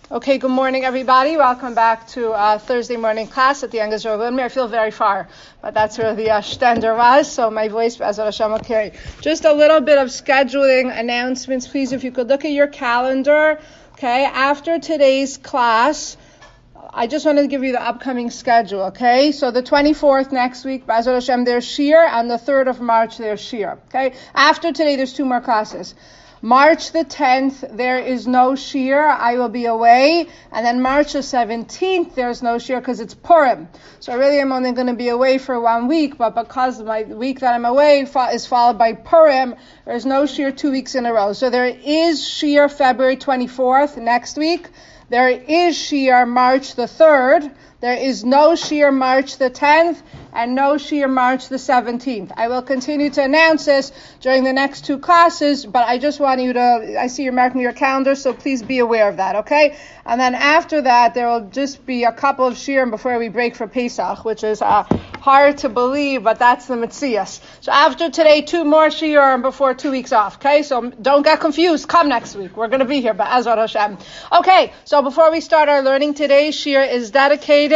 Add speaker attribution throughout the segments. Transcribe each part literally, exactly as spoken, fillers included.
Speaker 1: Okay, good morning, everybody. Welcome back to uh, Thursday morning class at the Young Israel Academy. I feel very far, but that's where the uh, stender was, so my voice, Be'ezrat Hashem, will carry. Just a little bit of scheduling announcements, please. If you could look at your calendar, okay? After today's class, I just wanted to give you the upcoming schedule, okay? So the twenty-fourth next week, Be'ezrat Hashem, there's Shir, and the third of March, there's Shir, okay? After today, there's two more classes. March the tenth, there is no Shir. I will be away. And then March the seventeenth, there's no Shir because it's Purim. So really I'm only going to be away for one week, but because my week that I'm away is followed by Purim, there's no Shir two weeks in a row. So there is Shir February twenty-fourth next week. There is Shir March the third. There is no Shir March the tenth and no Shir March the seventeenth. I will continue to announce this during the next two classes, but I just want you to, I see you're marking your calendar, so please be aware of that, okay? And then after that, there will just be a couple of Shirim before we break for Pesach, which is uh, hard to believe, but that's the Metzias. So after today, two more Shirim before two weeks off, okay? So don't get confused. Come next week. We're going to be here, Be'ezrat Hashem. Okay, so before we start our learning today, Shir is dedicated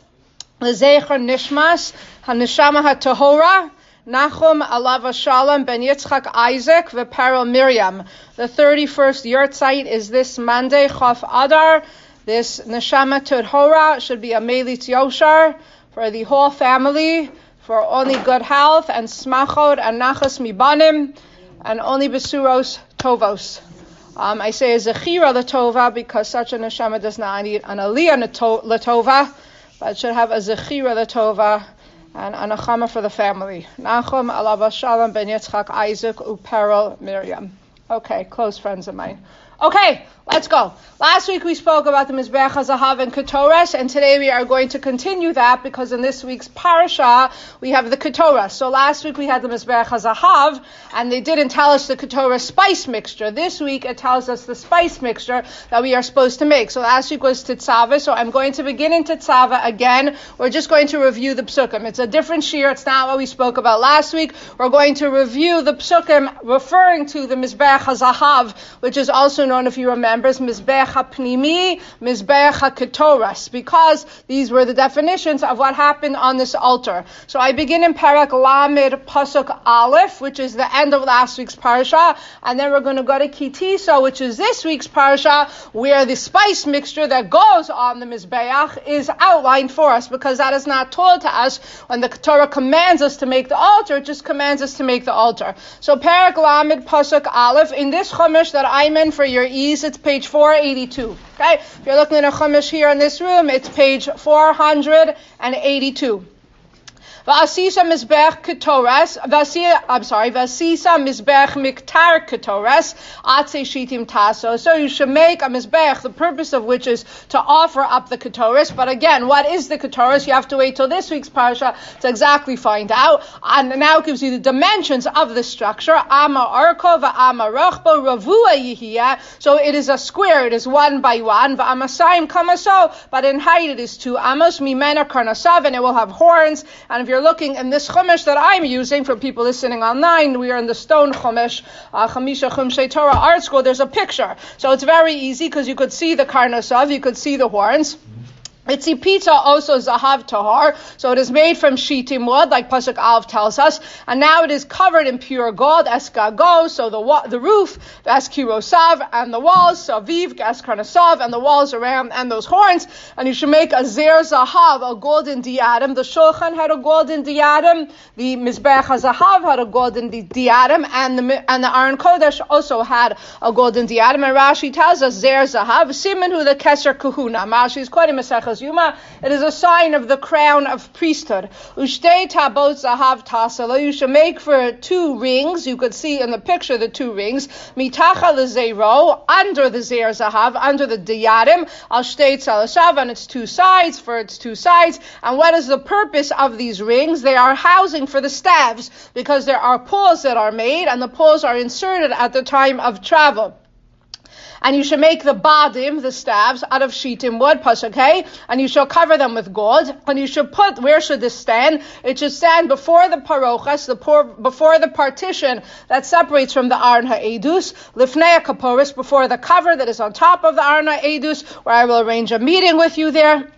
Speaker 1: L'Zecher Nishmas HaNeshama HaTahora Nachum Alav Shalom Ben Yitzchak Isaac V'Perel Miriam. The thirty-first Yurtzeit is this Monday, Chaf Adar. This Neshama Tahora should be a Melitz Yoshar for the whole family, for only good health and smachot and nachas mibanim, and only besuros tovos. Um, I say a zechira latova because such a neshama does not need an aliyah latova, but it should have a zechira latova and an achama for the family. Nachum alav shalom ben Yitzchak Isaac uperel Miriam. Okay, close friends of mine. Okay, let's go. Last week we spoke about the Mizbeach HaZahav and Ketores, and today we are going to continue that because in this week's parasha we have the Ketores. So last week we had the Mizbeach HaZahav, and they didn't tell us the Ketores spice mixture. This week it tells us the spice mixture that we are supposed to make. So last week was Tetzaveh, so I'm going to begin in Tetzaveh again. We're just going to review the Psukim. It's a different shir, it's not what we spoke about last week. We're going to review the Psukim referring to the Mizbeach HaZahav, which is also known, if you remember, as Mizbeach HaPnimi, Mizbeach HaKetoras, because these were the definitions of what happened on this altar. So I begin in Parak Lamed Pasuk Aleph, which is the end of last week's parasha, and then we're going to go to Kitisa, which is this week's parasha, where the spice mixture that goes on the Mizbeach is outlined for us, because that is not told to us when the Torah commands us to make the altar, it just commands us to make the altar. So Parak Lamed Pasuk Aleph, in this Chumash that I'm in for your ease, it's page four eighty-two. Okay? If you're looking at a Chumash here in this room, it's page four eighty-two. V'asisa mizbech ketores, v'asisa, I'm sorry, v'asisa mizbech miktar ketores, atze shitim taso. So you should make a mizbech, the purpose of which is to offer up the ketores. But again, what is the ketores? You have to wait till this week's parasha to exactly find out. And now it gives you the dimensions of the structure. Ama arko v'ama rochbo ravua yihiyah. So it is a square, it is one by one. V'amasayim kamaso, but in height it is two amos, mimena karnasav, and it will have horns. And if you're looking in this Chumash that I'm using for people listening online, we are in the Stone Chumash, uh, Chamisha Chumshei Torah Art School, there's a picture. So it's very easy because you could see the karnosav, you could see the horns. Itzi pizza also zahav tahar, so it is made from shitim wood, like Pasuk Aleph tells us, and now it is covered in pure gold, eskago, so the wa- the roof, eskirosav, and the walls, saviv, eskarnasav, and the walls around, and those horns, and you should make a zer zahav, a golden diadem. The shulchan had a golden diadem, the Mizbeach HaZahav had a golden di- diadem, and the and the Aron Kodesh also had a golden diadem, and Rashi tells us zer zahav, siman hu the keser kahuna. Rashi is quite a Masechah Yuma. It is a sign of the crown of priesthood. Ushtei tabot zahav tasala. You should make for two rings. You could see in the picture the two rings. Mitacha lezero, under the zer zahav, under the diadem. Al shtei tzalasav, on its two sides, for its two sides. And what is the purpose of these rings? They are housing for the staves, because there are poles that are made, and the poles are inserted at the time of travel. And you should make the badim, the staves, out of shittim wood, pasuk hey, and you shall cover them with gold. And you should put, where should this stand? It should stand before the parochas, the por, before the partition that separates from the Aron HaEdus, lifnei kaporis, before the cover that is on top of the Aron HaEdus, where I will arrange a meeting with you there.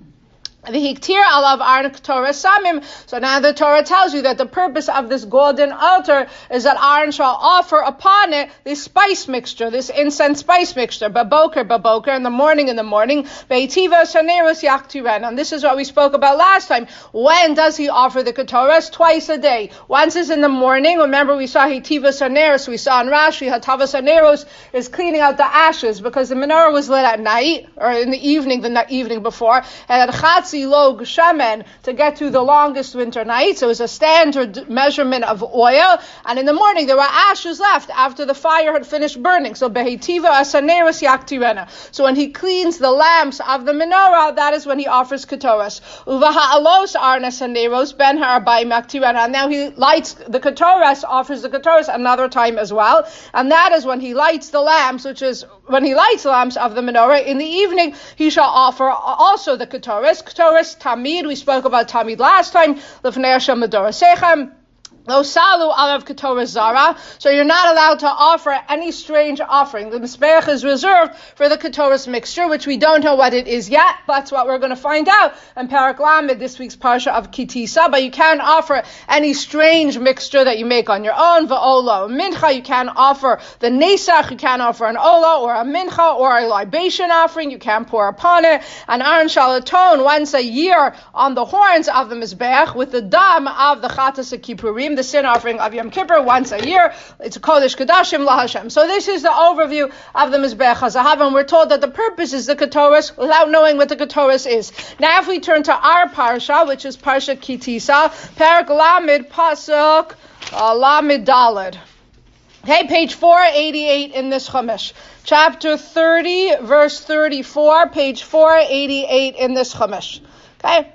Speaker 1: The hiktir alav Aron Torah samim. So now the Torah tells you that the purpose of this golden altar is that Aaron shall offer upon it this spice mixture, this incense spice mixture, baboker, baboker, in the morning, in the morning, beitiva shanerus yaktiren. And this is what we spoke about last time. When does he offer the ketoras? Twice a day. Once is in the morning. Remember, we saw hitiva shanerus. We saw in Rashi, hatava shanerus is cleaning out the ashes because the menorah was lit at night or in the evening, the night, evening before, and at chatz log shemen to get through the longest winter nights. It was a standard measurement of oil, and in the morning there were ashes left after the fire had finished burning. So behitiva asaneros yaktirena. So when he cleans the lamps of the menorah, that is when he offers ketoras. Uvaha alos arnas aneros ben harabayim yaktirena. And now he lights the ketoras, offers the ketoras another time as well, and that is when he lights the lamps, which is when he lights the lamps of the menorah. In the evening, he shall offer also the ketoras. Ketoras tamid, we spoke about tamid last time. L'fnei Hashem l'dorasechem. Lo salu alav ketoras zara. So you're not allowed to offer any strange offering. The mizbeach is reserved for the ketoras mixture, which we don't know what it is yet. That's what we're going to find out in Parak Lamed, this week's parsha of Kitisa. But you can't offer any strange mixture that you make on your own. Va'ola mincha, you can't offer the nesach, you can't offer an ola or a mincha or a libation offering. You can't pour upon it. And Aaron shall atone once a year on the horns of the mizbeach with the dam of the chatas kippurim, the sin offering of Yom Kippur, once a year. It's a Kodesh Kedashim LaHashem. So this is the overview of the Mizbeach HaZahav, and we're told that the purpose is the Ketoras without knowing what the Ketoras is. Now if we turn to our Parsha, which is Parsha Kitisa, Parak Lamed Pasuk uh, Lamed Daled. Okay, page four eighty-eight in this Chumash. Chapter thirty, verse thirty-four, page four eighty-eight in this Chumash. Okay?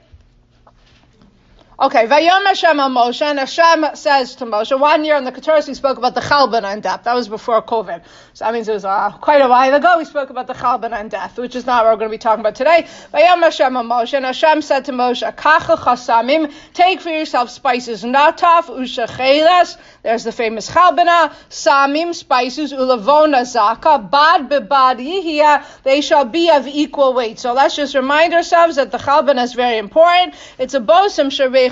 Speaker 1: Okay, Vayom Hashem al Moshe, and Hashem says to Moshe, one year in the Ketoras we spoke about the Chalbana in depth. That was before COVID. So that means it was uh, quite a while ago we spoke about the Chalbana in depth, which is not what we're going to be talking about today. Vayom Hashem al Moshe, and Hashem said to Moshe, Kacha chasamim, take for yourself spices, nataf, ushacheles, there's the famous Chalbana, samim, spices, ulavona zaka, bad bebad yihya, they shall be of equal weight. So let's just remind ourselves that the Chalbana is very important. It's a bosem sharei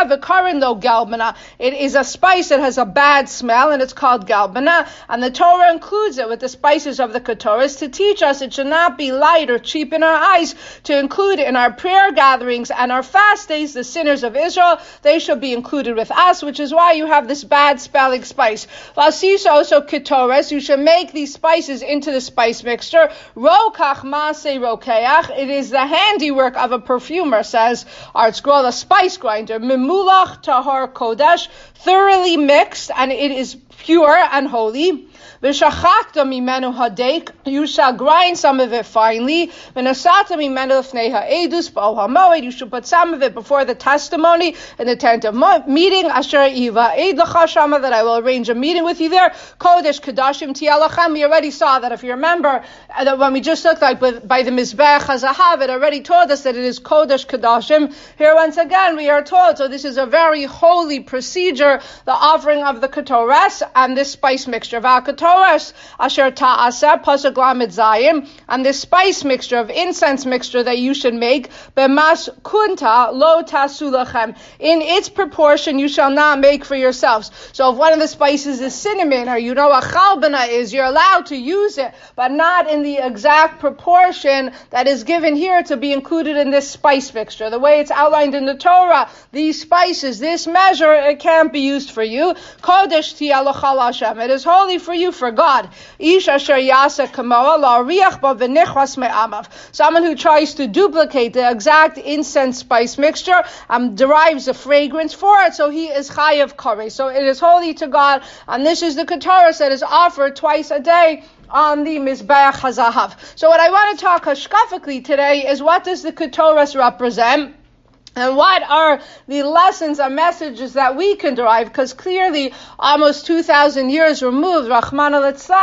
Speaker 1: it is a spice that has a bad smell, and it's called galbana. And the Torah includes it with the spices of the Ketoras to teach us it should not be light or cheap in our eyes to include in our prayer gatherings and our fast days. The sinners of Israel, they should be included with us, which is why you have this bad smelling spice. Vasisa also Ketoras, you should make these spices into the spice mixture. Rokach maaseh rokeach, it is the handiwork of a perfumer, says our scroll, a spice grinder. Mimulach tahar kodesh, thoroughly mixed, and it is pure and holy. V'shachakta mimenu hadek, you shall grind some of it finely. V'nasata mimenu lefnei ha'edus b'ol ha'moed, you should put some of it before the testimony in the tent of meeting. Asher iva eid l'cha shama, that I will arrange a meeting with you there. Kodesh kedashim tialachem. We already saw that, if you remember, that when we just looked like by the Mizbeach HaZahav, it already told us that it is Kodesh kedashim. Here once again we are told, so this is a very holy procedure, the offering of the Ketoras and this spice mixture. V'aketoras asher ta'aseh pasuk lamed zayim, and this spice mixture of incense mixture that you should make, b'mas kunta lo tasu lachem, in its proportion you shall not make for yourselves. So if one of the spices is cinnamon, or you know what chalbana is, you're allowed to use it, but not in the exact proportion that is given here to be included in this spice mixture. The way it's outlined in the Torah, these spices, this measure, it can't be used for you. Kodesh ti'alochal Hashem, it is holy for you, for God. Ish asher yaseh kamoa la'ariach ba v'nichras me'amav, someone who tries to duplicate the exact incense spice mixture um, derives a fragrance for it, so he is chayav kareh. So it is holy to God, and this is the Ketoras that is offered twice a day on the Mizbeach HaZahav. So what I want to talk hashkafically today is, what does the Ketoras represent? And what are the lessons and messages that we can derive? Because clearly, almost two thousand years removed, Rahman al-Itzlan,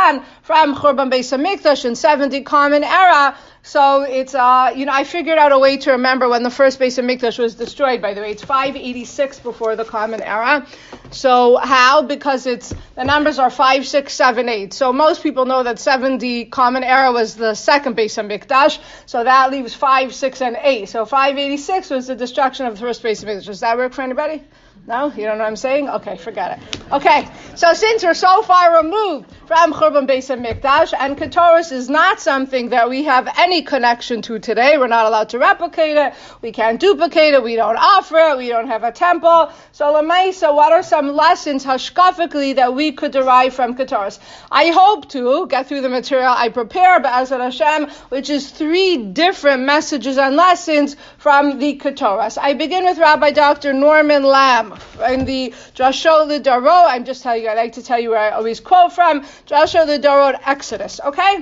Speaker 1: from Churban Beis HaMikdash in seventy Common Era. So it's, uh, you know, I figured out a way to remember when the first Beis HaMikdash was destroyed, by the way. It's five eighty-six before the Common Era. So how? Because it's, the numbers are five, six, seven, eight. So most people know that seventy Common Era was the second Beis HaMikdash. So that leaves five, six, and eight. So five eighty-six was the destruction of the first Beis HaMikdash. Does that work for anybody? No? You don't know what I'm saying? Okay, forget it. Okay, so since we're so far removed from Churban Beis HaMikdash, and Ketoros is not something that we have any connection to today, we're not allowed to replicate it, we can't duplicate it, we don't offer it, we don't have a temple. So Lamaisa, what are some lessons hashkafically that we could derive from Ketoros? I hope to get through the material I prepare, Be'ezrat Hashem, which is three different messages and lessons from the Ketoros. I begin with Rabbi Doctor Norman Lamb. In the Drashot L'Darot, I'm just telling you, I like to tell you where I always quote from, Drashot L'Darot Exodus, okay?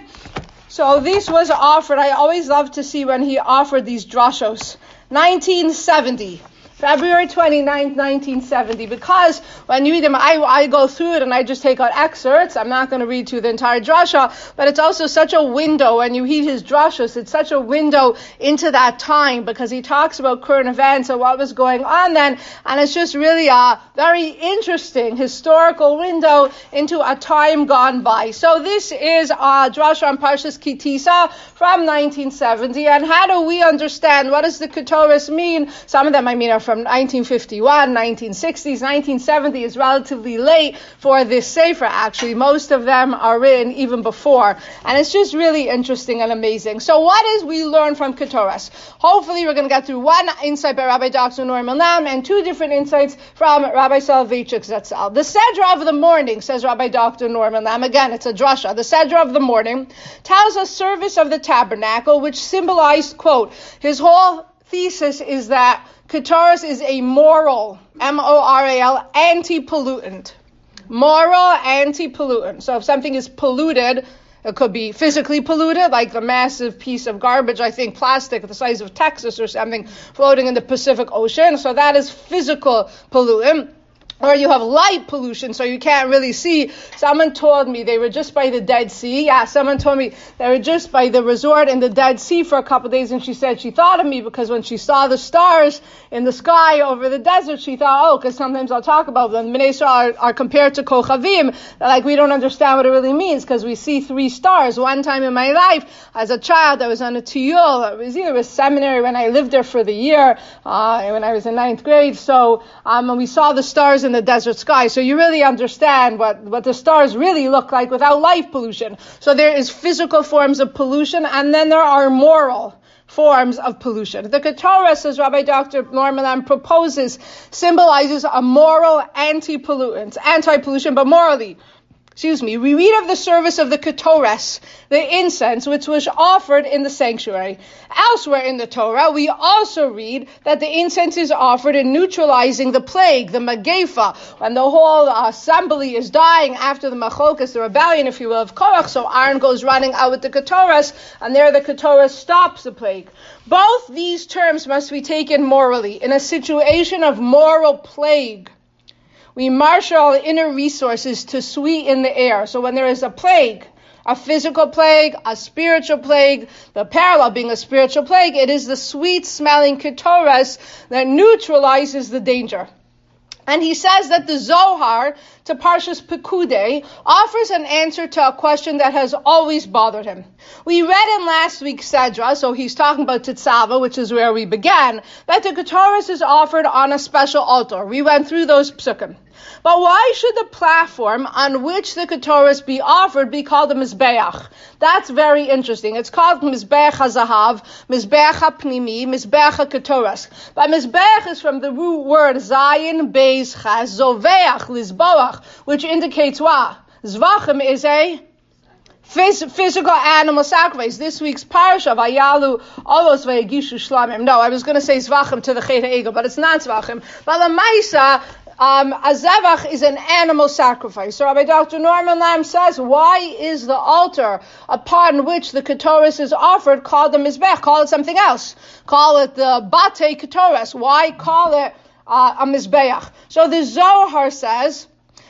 Speaker 1: So this was offered, I always love to see when he offered these drashos. nineteen seventy. February twenty-ninth, nineteen seventy, because when you read them, I, I go through it and I just take out excerpts. I'm not going to read through the entire drasha, but it's also such a window. When you read his drashas, it's such a window into that time, because he talks about current events and what was going on then, and it's just really a very interesting historical window into a time gone by. So this is a drasha on Parshas Kitisa from nineteen seventy, and how do we understand, what does the Ketoros mean? Some of them, I mean, are from nineteen fifty-one, nineteen sixties, nineteen seventy is relatively late for this sefer, actually. Most of them are written even before. And it's just really interesting and amazing. So what is we learn from Ketoros? Hopefully we're going to get through one insight by Rabbi Doctor Norman Lamb and two different insights from Rabbi Soloveitchik Zatzal. The Sedra of the morning, says Rabbi Doctor Norman Lamb, again, it's a drasha. The Sedra of the morning tells us service of the tabernacle, which symbolized, quote, his whole thesis is that Ketoros is a moral, M O R A L, anti-pollutant. Moral anti-pollutant. So if something is polluted, it could be physically polluted, like a massive piece of garbage, I think plastic the size of Texas or something, floating in the Pacific Ocean. So that is physical pollutant. Or you have light pollution, so you can't really see. Someone told me they were just by the Dead Sea. Yeah, someone told me they were just by the resort in the Dead Sea for a couple of days, and she said she thought of me because when she saw the stars in the sky over the desert, she thought, oh, because sometimes I'll talk about them. Bnei Yisrael are, are compared to Kochavim. Like, we don't understand what it really means because we see three stars. One time in my life, as a child, I was on a tiyul. It was either a seminary when I lived there for the year, uh, when I was in ninth grade. So, um, and we saw the stars in the desert sky. So you really understand what, what the stars really look like without light pollution. So there is physical forms of pollution, and then there are moral forms of pollution. The Ketoros, as Rabbi Doctor Norman Lamb proposes, symbolizes a moral anti-pollutant, anti-pollution, but morally. Excuse me, we read of the service of the Ketoros, the incense, which was offered in the sanctuary. Elsewhere in the Torah, we also read that the incense is offered in neutralizing the plague, the Magefa, when the whole assembly is dying after the Machokas, the rebellion, if you will, of Korach. So Aaron goes running out with the Ketoros, and there the Ketoros stops the plague. Both these terms must be taken morally. In a situation of moral plague, we marshal our inner resources to sweeten the air. So when there is a plague, a physical plague, a spiritual plague, the parallel being a spiritual plague, it is the sweet-smelling Ketoros that neutralizes the danger. And he says that the Zohar to Parshas Pekudei offers an answer to a question that has always bothered him. We read in last week's Sedra, so he's talking about Tetzava, which is where we began, that the Ketoros is offered on a special altar. We went through those psukim. But why should the platform on which the Ketoros be offered be called a Mizbeach? That's very interesting. It's called Mizbeach HaZahav, Mizbeach HaPnimi, Mizbeach HaKetoros. But Mizbeach is from the root word Zayin, Beis, Chaz, Zoveach, Lizboach, which indicates what? Zvachim is a Phys- physical animal sacrifice. This week's parasha, Vayalu, Olos Vayagishu Shlamim. No, I was going to say Zvachim to the Chet HaEgel, but it's not Zvachim. But the Maisa, um, a Zevach is an animal sacrifice. So Rabbi Doctor Norman Lamb says, why is the altar upon which the Ketoros is offered called the Mizbech? Call it something else. Call it the Bate Ketoros. Why call it uh, a Mizbeach? So the Zohar says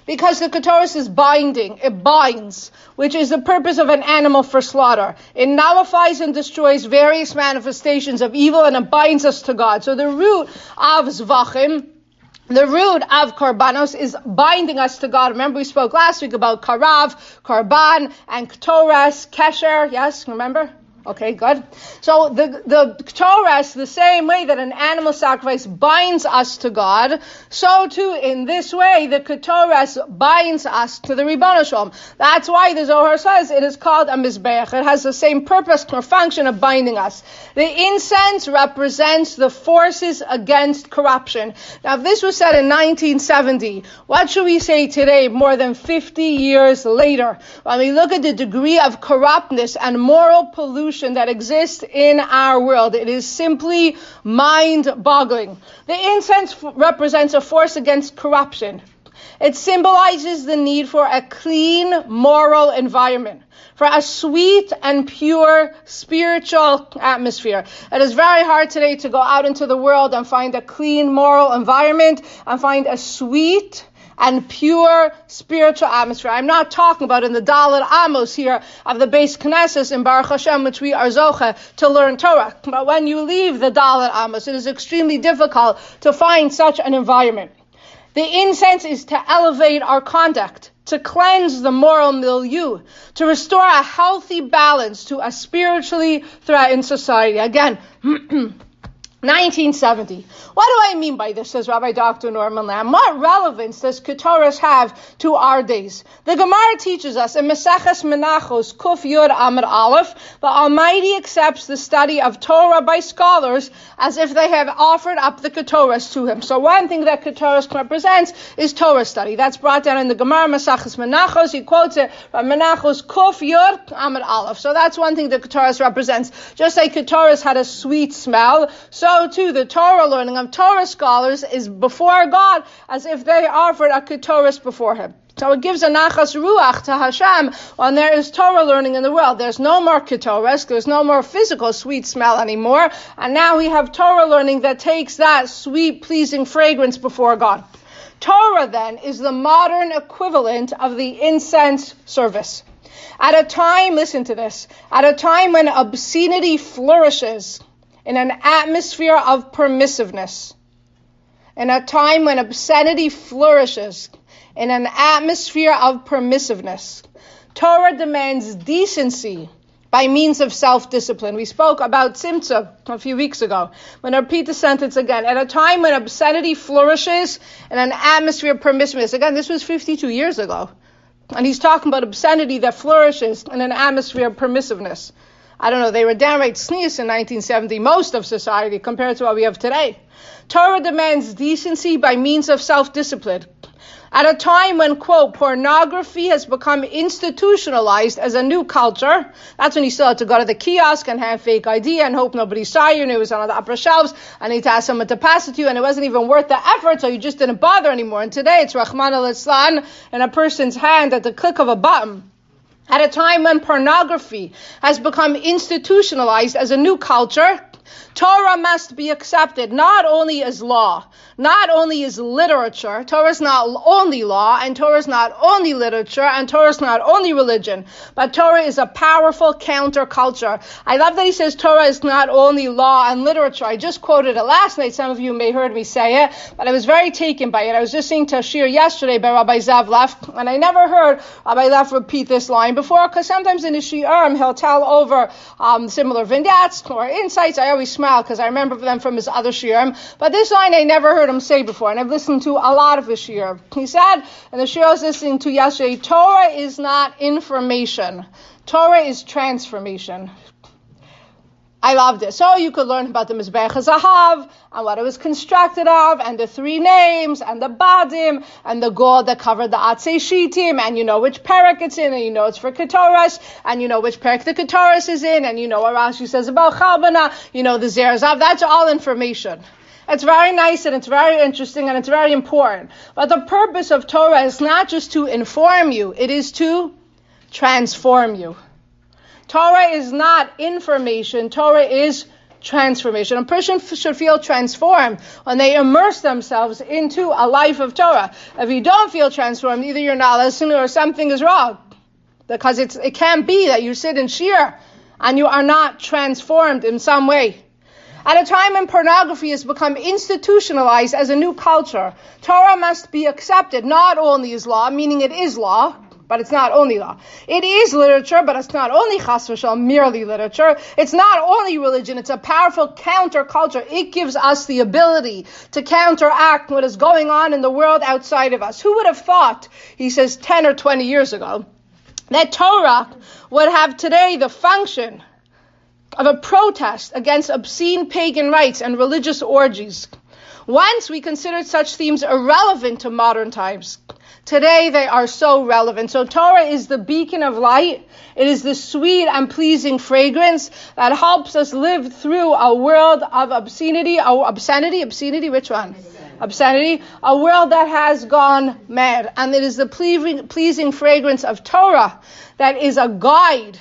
Speaker 1: Because the Ketoris is binding. It binds, which is the purpose of an animal for slaughter. It nullifies and destroys various manifestations of evil, and it binds us to God. So the root of Zvachim, the root of Korbanos, is binding us to God. Remember we spoke last week about Karav, Korban, and Ktores, Kesher. Yes, remember? Okay, good. So the the Torah, the same way that an animal sacrifice binds us to God, so too in this way the Ketores binds us to the Ribono Shel Olam. That's why the Zohar says it is called a Mizbeach. It has the same purpose or function of binding us. The incense represents the forces against corruption. Now, if this was said in nineteen seventy, what should we say today, more than fifty years later? When we look at the degree of corruptness and moral pollution that exists in our world, it is simply mind-boggling. The incense f- represents a force against corruption. It symbolizes the need for a clean moral environment, for a sweet and pure spiritual atmosphere. It is very hard today to go out into the world and find a clean moral environment and find a sweet and pure spiritual atmosphere. I'm not talking about in the Dalet Amos here of the Beis Knesset in Baruch Hashem, which we are zoche to learn Torah. But when you leave the Dalet Amos, it is extremely difficult to find such an environment. The incense is to elevate our conduct, to cleanse the moral milieu, to restore a healthy balance to a spiritually threatened society. Again, nineteen seventy. What do I mean by this, says Rabbi Doctor Norman Lamb? What relevance does Ketoros have to our days? The Gemara teaches us in Maseches Menachos, Kuf Yud Amud Aleph, the Almighty accepts the study of Torah by scholars as if they have offered up the Ketoros to him. So one thing that Ketoros represents is Torah study. That's brought down in the Gemara Maseches Menachos. He quotes it from Menachos, Kuf Yud Amud Aleph. So that's one thing that Ketoros represents. Just like Ketoros had a sweet smell, so too the Torah learning of Torah scholars is before God as if they offered a Ketoros before him. So it gives a nachas ruach to Hashem when there is Torah learning in the world. There's no more Ketoros, there's no more physical sweet smell anymore, and now we have Torah learning that takes that sweet, pleasing fragrance before God. Torah then is the modern equivalent of the incense service. At a time, listen to this, at a time when obscenity flourishes in an atmosphere of permissiveness, in a time when obscenity flourishes in an atmosphere of permissiveness, Torah demands decency by means of self-discipline. We spoke about Tzimtzum a few weeks ago. I'm going to repeat the sentence again. At a time when obscenity flourishes in an atmosphere of permissiveness. Again, this was fifty-two years ago. And he's talking about obscenity that flourishes in an atmosphere of permissiveness. I don't know, they were downright sneeze in nineteen seventy, most of society, compared to what we have today. Torah demands decency by means of self-discipline. At a time when, quote, pornography has become institutionalized as a new culture, that's when you still had to go to the kiosk and have fake I D and hope nobody saw you and it was on the upper shelves and you had to ask someone to pass it to you and it wasn't even worth the effort, so you just didn't bother anymore. And today it's Rahman al-Islam in a person's hand at the click of a button. At a time when pornography has become institutionalized as a new culture, Torah must be accepted not only as law, not only as literature. Torah is not only law, and Torah is not only literature, and Torah is not only religion, but Torah is a powerful counterculture. I love that he says Torah is not only law and literature. I just quoted it last night. Some of you may have heard me say it, but I was very taken by it. I was just seeing Tashir yesterday by Rabbi Zav Leff, and I never heard Rabbi Leff repeat this line before, because sometimes in his shiurim he'll tell over um, similar vignettes or insights. I always smile because I remember them from his other shiurim. But this line I never heard him say before, and I've listened to a lot of his shiurim. He said, and the shiur I was listening to yesterday, Torah is not information. Torah is transformation. I loved it. So you could learn about the Mizbeach HaZahav and what it was constructed of, and the three names, and the Badim, and the gold that covered the Atzei Shitim, and you know which parak it's in, and you know it's for Ketoros, and you know which parak the Ketoros is in, and you know what Rashi says about Chalbana, you know the Zer Zav. That's all information. It's very nice, and it's very interesting, and it's very important. But the purpose of Torah is not just to inform you, it is to transform you. Torah is not information, Torah is transformation. A person f- should feel transformed when they immerse themselves into a life of Torah. If you don't feel transformed, either you're not listening or something is wrong. Because it's, it can't be that you sit in shir and you are not transformed in some way. At a time when pornography has become institutionalized as a new culture, Torah must be accepted not only as law, meaning it is law, but it's not only law. It is literature, but it's not only chas v'shalom, merely literature. It's not only religion, it's a powerful counterculture. It gives us the ability to counteract what is going on in the world outside of us. Who would have thought, he says, ten or twenty years ago, that Torah would have today the function of a protest against obscene pagan rites and religious orgies. Once we considered such themes irrelevant to modern times, today they are so relevant. So Torah is the beacon of light. It is the sweet and pleasing fragrance that helps us live through a world of obscenity, or obscenity, obscenity, which one? Obscenity, a world that has gone mad. And it is the pleasing, pleasing fragrance of Torah that is a guide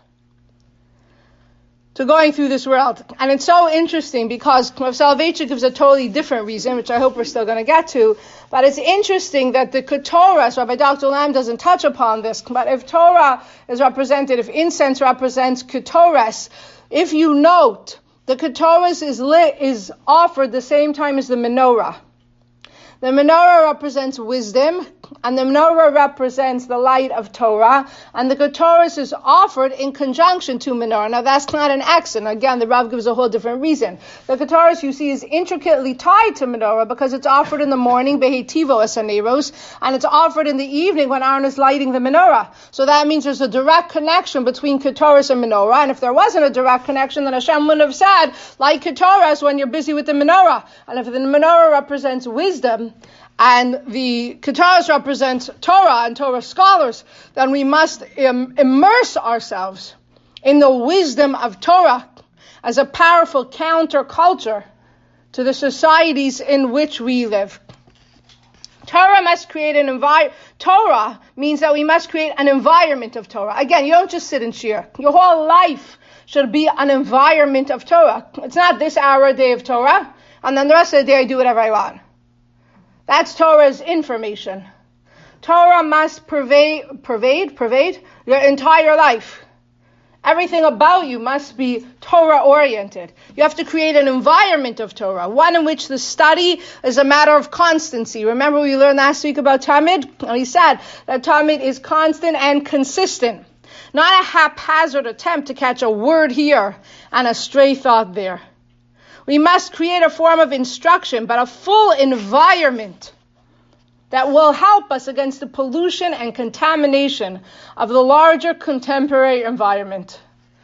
Speaker 1: to going through this world. And it's so interesting because Rav Soloveitchik gives a totally different reason, which I hope we're still going to get to. But it's interesting that the Ketoras, Rabbi Doctor Lamb doesn't touch upon this, but if Torah is represented, if incense represents Ketoras, if you note, the Ketoras is lit, is offered the same time as the menorah. The menorah represents wisdom, and the menorah represents the light of Torah, and the Ketoras is offered in conjunction to menorah. Now that's not an accident. Again, the Rav gives a whole different reason. The Ketoras, you see, is intricately tied to menorah because it's offered in the morning, behetivo asaneros, and it's offered in the evening when Aaron is lighting the menorah. So that means there's a direct connection between Ketoras and menorah, and if there wasn't a direct connection, then Hashem wouldn't have said, light Ketoras when you're busy with the menorah. And if the menorah represents wisdom, and the Ketoras represents Torah and Torah scholars, then we must im- immerse ourselves in the wisdom of Torah as a powerful counterculture to the societies in which we live. Torah must create an environment. Torah means that we must create an environment of Torah. Again, you don't just sit in shir. Your whole life should be an environment of Torah. It's not this hour a day of Torah, and then the rest of the day I do whatever I want. That's Torah's information. Torah must pervade, pervade, pervade your entire life. Everything about you must be Torah-oriented. You have to create an environment of Torah, one in which the study is a matter of constancy. Remember we learned last week about Tamid? And he said that Tamid is constant and consistent, not a haphazard attempt to catch a word here and a stray thought there. We must create a form of instruction, but a full environment that will help us against the pollution and contamination of the larger contemporary environment.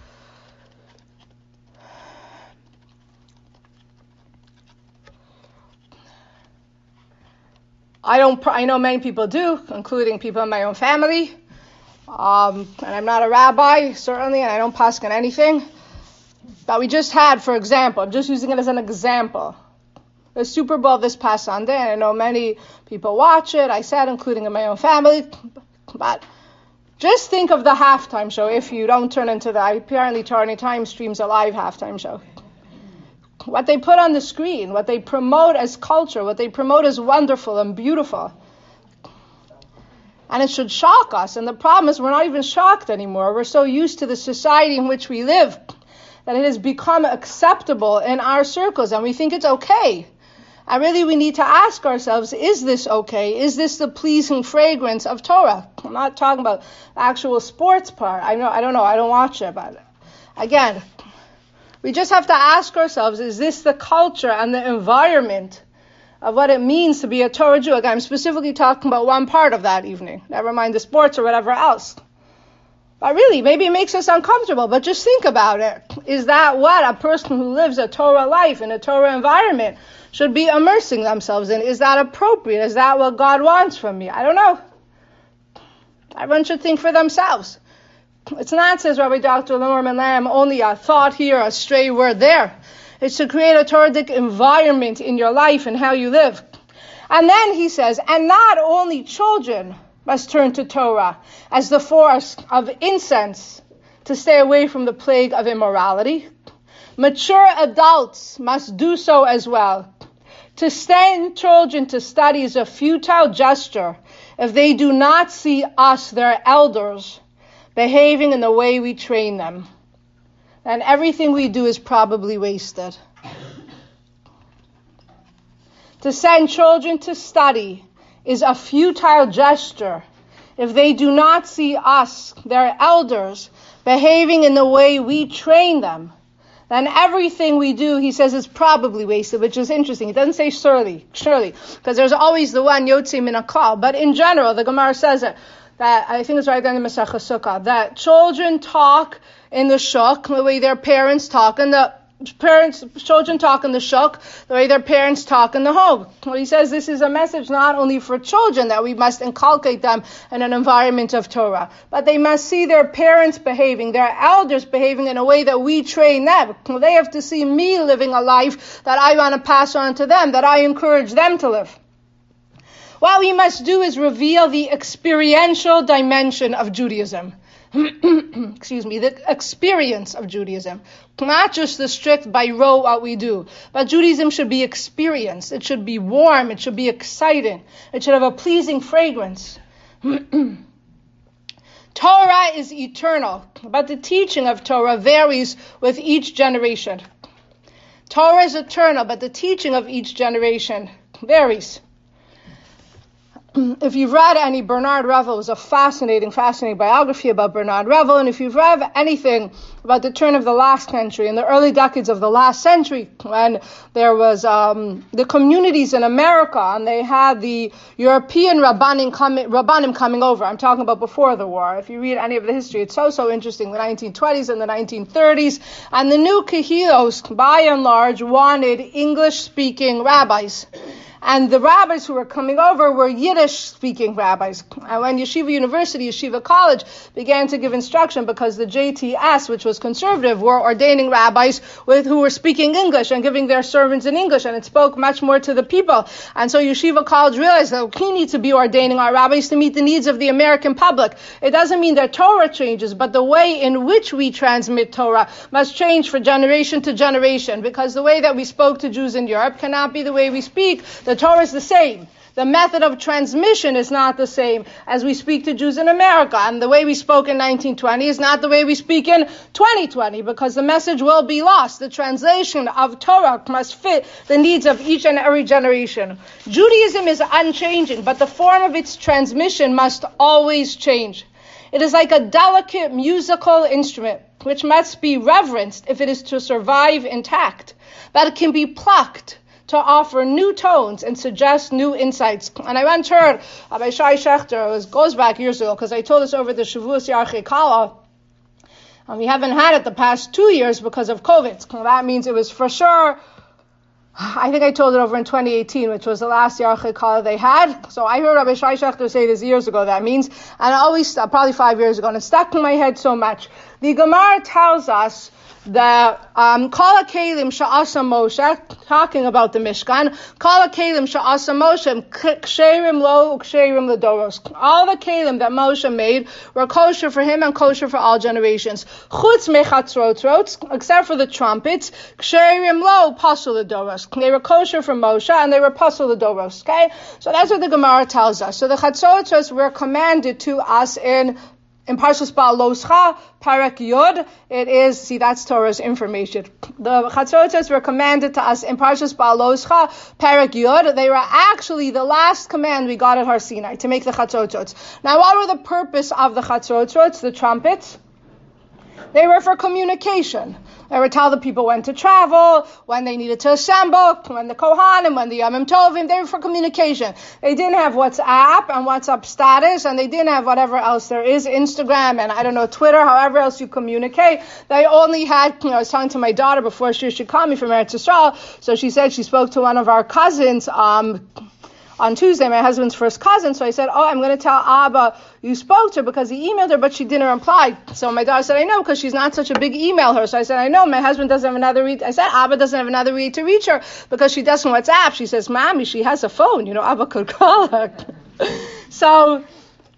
Speaker 1: I don't. I know many people do, including people in my own family. Um, and I'm not a rabbi, certainly, and I don't paskin anything. But we just had, for example, I'm just using it as an example, the Super Bowl this past Sunday, and I know many people watch it, I said, including in my own family, but just think of the halftime show if you don't turn into the, apparently Turning Time streams a live halftime show. What they put on the screen, what they promote as culture, what they promote as wonderful and beautiful. And it should shock us, and the problem is we're not even shocked anymore. We're so used to the society in which we live that it has become acceptable in our circles, and we think it's okay. And really we need to ask ourselves, is this okay? Is this the pleasing fragrance of Torah? I'm not talking about the actual sports part. I know, I don't know, I don't watch it, but again, we just have to ask ourselves, is this the culture and the environment of what it means to be a Torah Jew? Again, I'm specifically talking about one part of that evening, never mind the sports or whatever else. But really, maybe it makes us uncomfortable, but just think about it. Is that what a person who lives a Torah life in a Torah environment should be immersing themselves in? Is that appropriate? Is that what God wants from me? I don't know. Everyone should think for themselves. It's not, says Rabbi Doctor Norman Lamb, only a thought here, a stray word there. It's to create a Torah-dic environment in your life and how you live. And then he says, and not only children must turn to Torah as the force of incense to stay away from the plague of immorality. Mature adults must do so as well. To send children to study is a futile gesture if they do not see us, their elders, behaving in the way we train them. Then everything we do is probably wasted. To send children to study is a futile gesture if they do not see us, their elders, behaving in the way we train them. Then everything we do, he says, is probably wasted, which is interesting. He doesn't say surely, surely, because there's always the one Yotzei min hakal. But in general, the Gemara says it, that I think it's right there in the Masechah Sukkah, that children talk in the shuk the way their parents talk, and the parents, children talk in the shuk the way their parents talk in the home. Well, he says this is a message not only for children, that we must inculcate them in an environment of Torah, but they must see their parents behaving, their elders behaving in a way that we train them. Well, they have to see me living a life that I want to pass on to them, that I encourage them to live. What we must do is reveal the experiential dimension of Judaism. Excuse me, the experience of Judaism. Not just the strict by rote what we do, but Judaism should be experienced. It should be warm. It should be exciting. It should have a pleasing fragrance. Torah is eternal, but the teaching of Torah varies with each generation. Torah is eternal, but the teaching of each generation varies. If you've read any Bernard Revel, it was a fascinating, fascinating biography about Bernard Revel, and if you've read anything about the turn of the last century, in the early decades of the last century, when there was um, the communities in America, and they had the European Rabbanim coming, Rabbanim coming over. I'm talking about before the war. If you read any of the history, it's so, so interesting. The nineteen twenties and the nineteen thirties, and the new Kehilos, by and large, wanted English-speaking rabbis. And the rabbis who were coming over were Yiddish-speaking rabbis. And when Yeshiva University, Yeshiva College began to give instruction, because the J T S, which was conservative, were ordaining rabbis with who were speaking English and giving their sermons in English, and it spoke much more to the people. And so Yeshiva College realized that we need to be ordaining our rabbis to meet the needs of the American public. It doesn't mean that Torah changes, but the way in which we transmit Torah must change for generation to generation, because the way that we spoke to Jews in Europe cannot be the way we speak. The Torah is the same. The method of transmission is not the same as we speak to Jews in America. And the way we spoke in nineteen twenty is not the way we speak in twenty twenty, because the message will be lost. The translation of Torah must fit the needs of each and every generation. Judaism is unchanging, but the form of its transmission must always change. It is like a delicate musical instrument, which must be reverenced if it is to survive intact. But it can be plucked to offer new tones and suggest new insights. And I once heard Rabbi Shai Shechter, it goes back years ago, because I told this over the Shavuos Yarchei Kala, and we haven't had it the past two years because of COVID. That means it was for sure, I think I told it over in twenty eighteen, which was the last Yarchei Kala they had. So I heard Rabbi Shai Shechter say this years ago, that means, and I always, probably five years ago, and it stuck in my head so much. The Gemara tells us that um, Kol HaKelim Sha'asa Moshe, talking about the Mishkan, Kol HaKelim Sha'asa Moshe, Ksherim Lo, Ksherim L'Doros. All the Kelim that Moshe made were kosher for him and kosher for all generations. Chutz Mechatzrotrots, except for the trumpets, Ksherim Lo, Pasul L'Doros. They were kosher for Moshe and they were Pasul L'Doros. Okay? So that's what the Gemara tells us. So the Chatzrotos were commanded to us in In Parshas Ba'aloscha, Parak Yod, it is, see, that's Torah's information. The Chatzrotos were commanded to us in Parshas Ba'aloscha, Parak Yod. They were actually the last command we got at Har Sinai, to make the Chatzrotos. Now, what were the purpose of the Chatzrotos, the trumpets? They were for communication. They would tell the people when to travel, when they needed to assemble, when the Kohanim, when the Yamim Tovim. They were for communication. They didn't have WhatsApp and WhatsApp status, and they didn't have whatever else there is, Instagram and I don't know, Twitter, however else you communicate. They only had, you know, I was talking to my daughter before she should call me from Eretz Yisrael, so she said she spoke to one of our cousins, um, on Tuesday, my husband's first cousin, so I said, oh, I'm going to tell Abba you spoke to her, because he emailed her, but she didn't reply. So my daughter said, I know, because she's not such a big email her. So I said, I know, my husband doesn't have another read. I said, Abba doesn't have another read to reach her, because she doesn't WhatsApp. She says, Mommy, she has a phone. You know, Abba could call her. So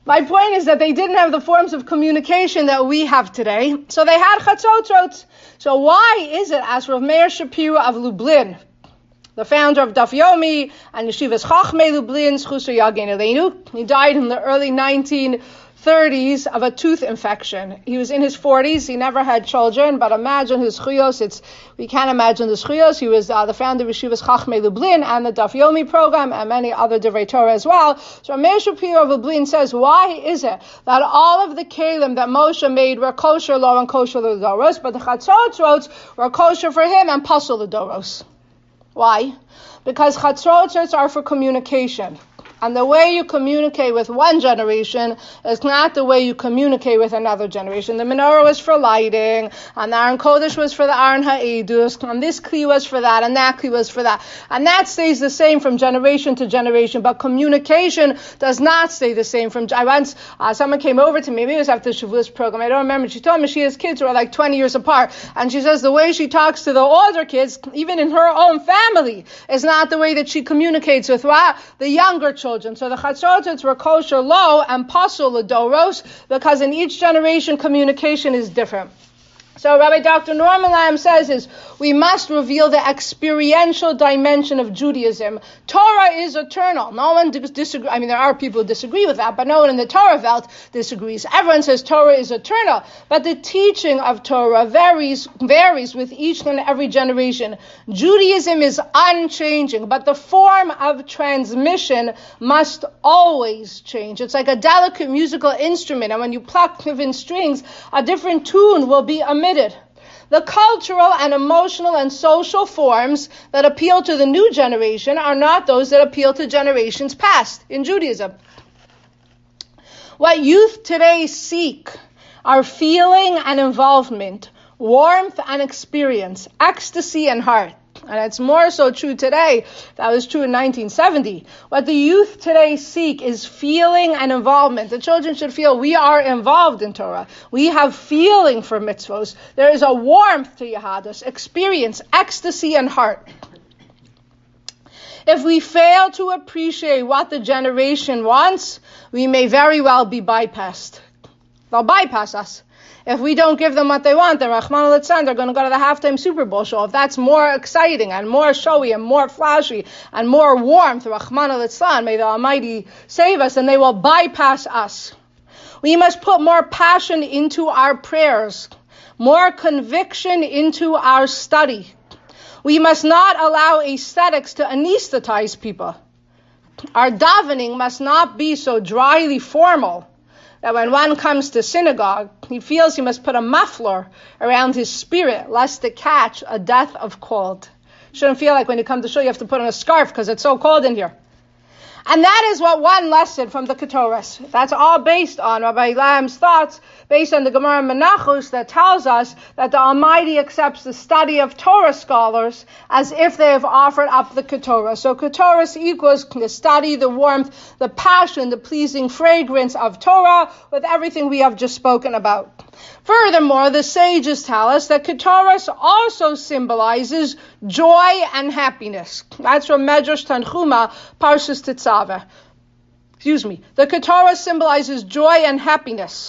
Speaker 1: My point is that they didn't have the forms of communication that we have today, so they had chatzotzot. So why is it, as Rav Meir Shapiro of Lublin, the founder of Daf Yomi and Yeshivas Chachmei Lublin, Zchus Yagen Eleinu, he died in the early nineteen thirties of a tooth infection. He was in his forties. He never had children, but imagine his chuyos. It's we can't imagine the chuyos. He was uh, the founder of Yeshivas Chachmei Lublin and the Daf Yomi program and many other Divrei Torah as well. So Meir Shapiro of Lublin says, why is it that all of the kelim that Moshe made were kosher lo and kosher l'doros, but the chatzotzot were kosher for him and pasul l'doros? Why? Because chatzotzot are for communication. And the way you communicate with one generation is not the way you communicate with another generation. The menorah was for lighting, and the Aron Kodesh was for the Aron Ha'edus, and this kli was for that, and that kli was for that. And that stays the same from generation to generation, but communication does not stay the same from... I once, uh, someone came over to me, maybe it was after the Shavuos program, I don't remember, she told me she has kids who are like twenty years apart, and she says the way she talks to the older kids, even in her own family, is not the way that she communicates with uh, the younger children. So the chatzotzot were kosher lo and pasul l'doros, because in each generation communication is different. So Rabbi Doctor Norman Lamb says is, we must reveal the experiential dimension of Judaism. Torah is eternal. No one disagree. I mean, there are people who disagree with that, but no one in the Torah Welt disagrees. Everyone says Torah is eternal, but the teaching of Torah varies, varies with each and every generation. Judaism is unchanging, but the form of transmission must always change. It's like a delicate musical instrument, and when you pluck different strings, a different tune will be emitted. The cultural and emotional and social forms that appeal to the new generation are not those that appeal to generations past in Judaism. What youth today seek are feeling and involvement, warmth and experience, ecstasy and heart. And it's more so true today. That was true in nineteen seventy. What the youth today seek is feeling and involvement. The children should feel we are involved in Torah. We have feeling for mitzvos. There is a warmth to Yehadus, experience, ecstasy, and heart. If we fail to appreciate what the generation wants, we may very well be bypassed. They'll bypass us. If we don't give them what they want, then Rachmana litzlan, they're going to go to the halftime Super Bowl show. If that's more exciting and more showy and more flashy and more warmth, Rachmana litzlan, may the Almighty save us, and they will bypass us. We must put more passion into our prayers, more conviction into our study. We must not allow aesthetics to anesthetize people. Our davening must not be so dryly formal that when one comes to synagogue, he feels he must put a muffler around his spirit lest to catch a death of cold. Shouldn't feel like when you come to shul you have to put on a scarf because it's so cold in here. And that is what one lesson from the Ketores. That's all based on Rabbi Lamb's thoughts, based on the Gemara Menachos that tells us that the Almighty accepts the study of Torah scholars as if they have offered up the Ketores. So Ketores equals the study, the warmth, the passion, the pleasing fragrance of Torah with everything we have just spoken about. Furthermore, the sages tell us that Ketores also symbolizes joy and happiness. That's from Medrash Tanchuma, Parshas Tetzaveh. Excuse me. The Ketores symbolizes joy and happiness.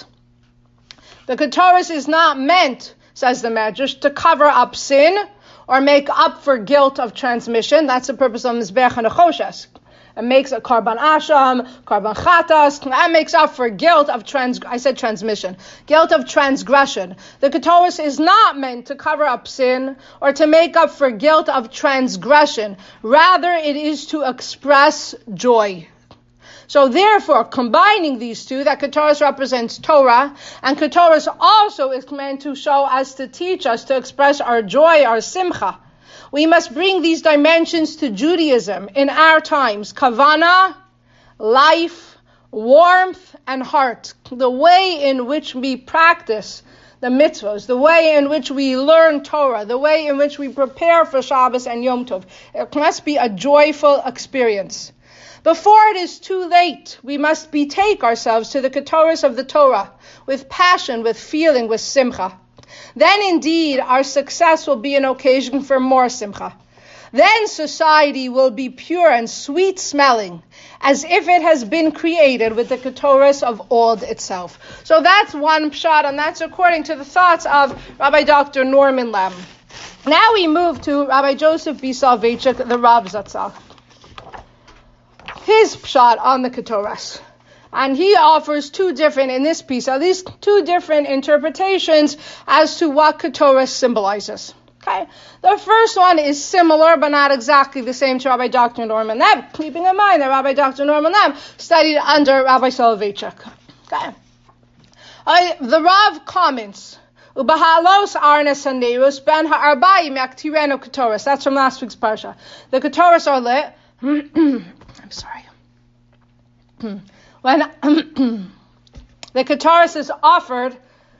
Speaker 1: The Ketores is not meant, says the Medrash, to cover up sin or make up for guilt of transmission. That's the purpose of Mizbeach HaNechoshes. It makes a karban asham, karban chatas. That makes up for guilt of trans. I said transmission, guilt of transgression. The Ketores is not meant to cover up sin or to make up for guilt of transgression. Rather, it is to express joy. So therefore, combining these two, that Ketores represents Torah, and Ketores also is meant to show us, to teach us, to express our joy, our simcha. We must bring these dimensions to Judaism in our times. Kavana, life, warmth, and heart. The way in which we practice the mitzvahs, the way in which we learn Torah, the way in which we prepare for Shabbos and Yom Tov. It must be a joyful experience. Before it is too late, we must betake ourselves to the Ketores of the Torah with passion, with feeling, with simcha. Then indeed our success will be an occasion for more simcha. then society will be pure and sweet smelling, as if it has been created with the Ketores of old itself. So that's one pshat, and that's according to the thoughts of Rabbi Doctor Norman Lamm. Now we move to Rabbi Joseph B. Soloveitchik, the Rav Zatzal. His pshat on the Ketores. And he offers two different, in this piece, at least two different interpretations as to what Ketores symbolizes. Okay, the first one is similar, but not exactly the same to Rabbi Doctor Norman Lamm, keeping in mind that Rabbi Doctor Norman Lamm studied under Rabbi Soloveitchik. Okay, uh, the Rav comments, "Ubahalos arnes hanerus ben ha'arbayim yaktirenu Ketores." That's from last week's parsha. The Ketores are lit. I'm sorry. When the Ketores is offered,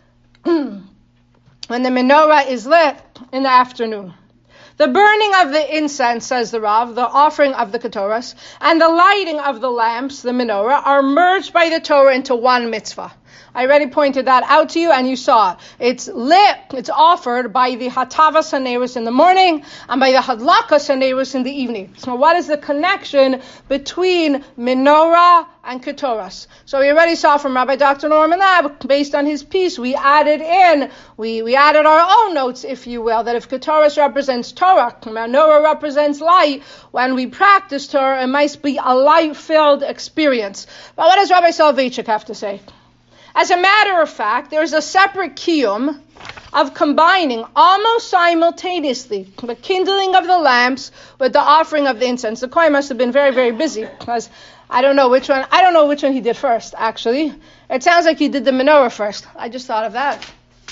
Speaker 1: when the menorah is lit in the afternoon. The burning of the incense, says the Rav, the offering of the Ketores, and the lighting of the lamps, the menorah, are merged by the Torah into one mitzvah. I already pointed that out to you, and you saw it. It's lit, it's offered by the Hatavas HaNerus in the morning, and by the Hadlakas HaNerus in the evening. So what is the connection between menorah and Ketores? So we already saw from Rabbi Doctor Norman Lamm, based on his piece, we added in, we, we added our own notes, if you will, that if Ketores represents Torah, menorah represents light, when we practice Torah, it might be a light-filled experience. But what does Rabbi Soloveitchik have to say? As a matter of fact, there's a separate kiyum of combining almost simultaneously the kindling of the lamps with the offering of the incense. The Kohen must have been very, very busy, because I don't know which one, I don't know which one he did first, actually. It sounds like he did the menorah first. I just thought of that.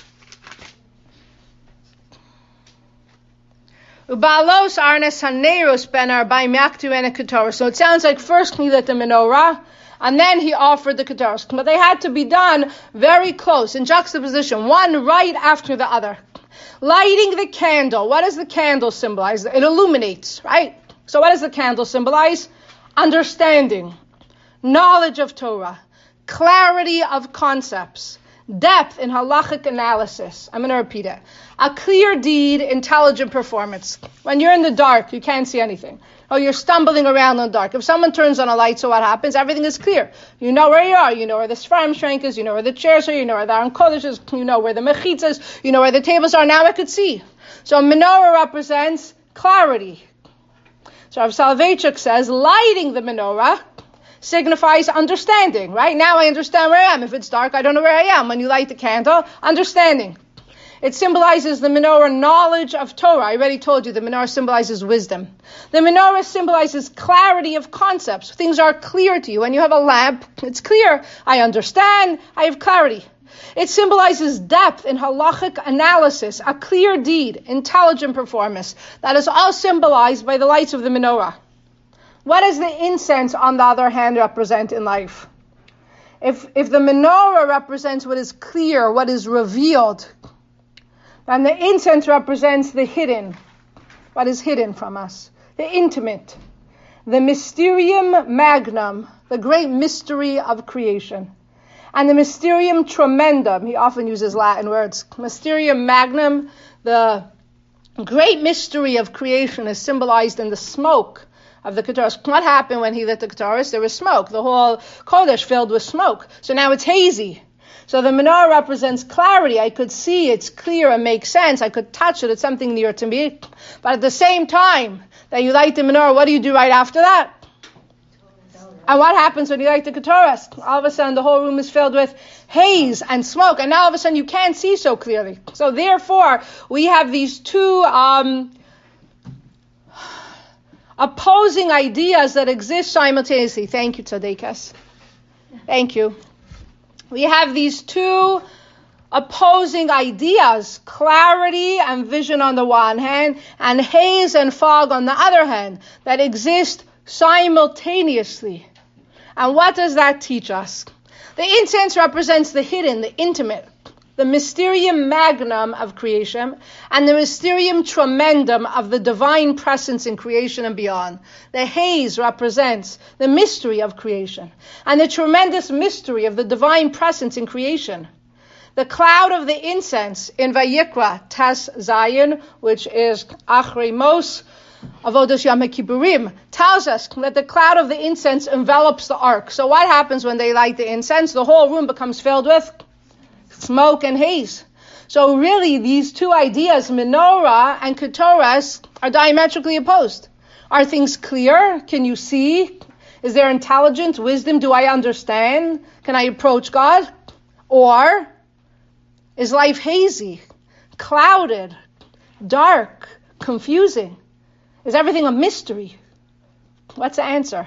Speaker 1: Ubalos arnes hanerus ben arbayim yaktirenu Ketores. So it sounds like first he lit the menorah, and then he offered the Ketores. But they had to be done very close, in juxtaposition, one right after the other. Lighting the candle. What does the candle symbolize? It illuminates, right? So what does the candle symbolize? Understanding, knowledge of Torah, clarity of concepts, depth in halachic analysis. I'm going to repeat it. A clear deed, intelligent performance. When you're in the dark, you can't see anything. Oh, you're stumbling around in the dark. If someone turns on a light, so what happens? Everything is clear. You know where you are. You know where the Sfarim shrink is. You know where the chairs are. You know where the Aron Kodesh is. You know where the Mechitza is. You know where the tables are. Now I could see. So menorah represents clarity. So Rav Soloveitchik says lighting the menorah signifies understanding, right? Now I understand where I am. If it's dark, I don't know where I am. When you light the candle, understanding. It symbolizes the menorah knowledge of Torah. I already told you the menorah symbolizes wisdom. The menorah symbolizes clarity of concepts. Things are clear to you. When you have a lamp, it's clear. I understand. I have clarity. It symbolizes depth in halachic analysis, a clear deed, intelligent performance. That is all symbolized by the lights of the menorah. What does the incense, on the other hand, represent in life? If, if the menorah represents what is clear, what is revealed, then the incense represents the hidden, what is hidden from us, the intimate, the mysterium magnum, the great mystery of creation. And the mysterium tremendum, he often uses Latin words. Mysterium magnum, the great mystery of creation, is symbolized in the smoke of the Ketores. What happened when he lit the Ketores? There was smoke. The whole Kodesh filled with smoke. So now it's hazy. So the menorah represents clarity. I could see, it's clear, it makes sense. I could touch it, it's something near to me. But at the same time that you light the menorah, what do you do right after that? And what happens when you light the Ketores? All of a sudden the whole room is filled with haze and smoke, and now all of a sudden you can't see so clearly. So therefore, we have these two um, opposing ideas that exist simultaneously. Thank you, Tzaddikas. Thank you. We have these two opposing ideas, clarity and vision on the one hand, and haze and fog on the other hand, that exist simultaneously. And what does that teach us? The incense represents the hidden, the intimate, the mysterium magnum of creation, and the mysterium tremendum of the divine presence in creation and beyond. The haze represents the mystery of creation, and the tremendous mystery of the divine presence in creation. The cloud of the incense in Vayikra Tes Zayin, which is Achrei Mos, Avodas Yom Kippurim, tells us that the cloud of the incense envelops the ark. So what happens when they light the incense? The whole room becomes filled with smoke and haze. So really, these two ideas, menorah and ketoras, are diametrically opposed. Are things clear? Can you see? Is there intelligence, wisdom? Do I understand? Can I approach God? Or is life hazy, clouded, dark, confusing? Is everything a mystery? What's the answer?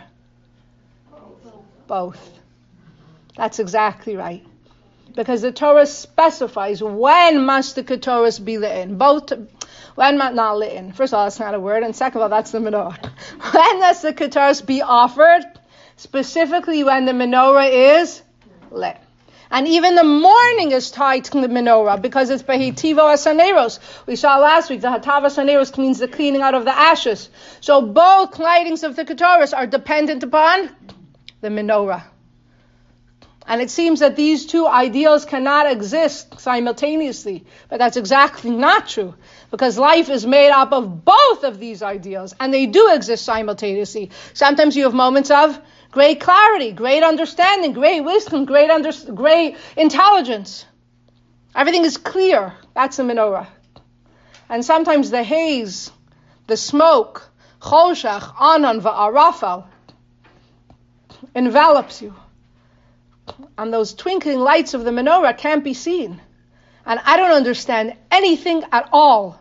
Speaker 1: Both. That's exactly right. Because the Torah specifies when must the ketoras be lit in. Both, when must not lit in. First of all, that's not a word. And second of all, that's the menorah. When does the ketoras be offered? Specifically when the menorah is lit. And even the morning is tied to the menorah because it's Behitivo Asaneros. We saw last week the Hatava Asaneros means the cleaning out of the ashes. So both lightings of the ketoras are dependent upon the menorah. And it seems that these two ideals cannot exist simultaneously. But that's exactly not true. Because life is made up of both of these ideals. And they do exist simultaneously. Sometimes you have moments of great clarity, great understanding, great wisdom, great under, great intelligence. Everything is clear. That's the menorah. And sometimes the haze, the smoke, choshech, anan, va'arafal, envelops you. And those twinkling lights of the menorah can't be seen. And I don't understand anything at all.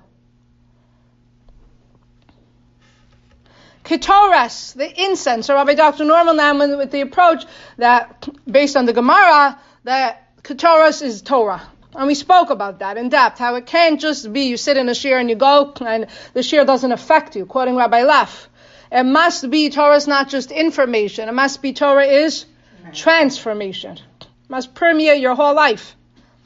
Speaker 1: Ketoras, the incense, or Rabbi Doctor Norman Naaman with the approach that, based on the Gemara, that Ketoras is Torah. And we spoke about that in depth, how it can't just be you sit in a shir and you go, and the shir doesn't affect you, quoting Rabbi Leff. It must be Torah is not just information. It must be Torah is transformation. It must permeate your whole life.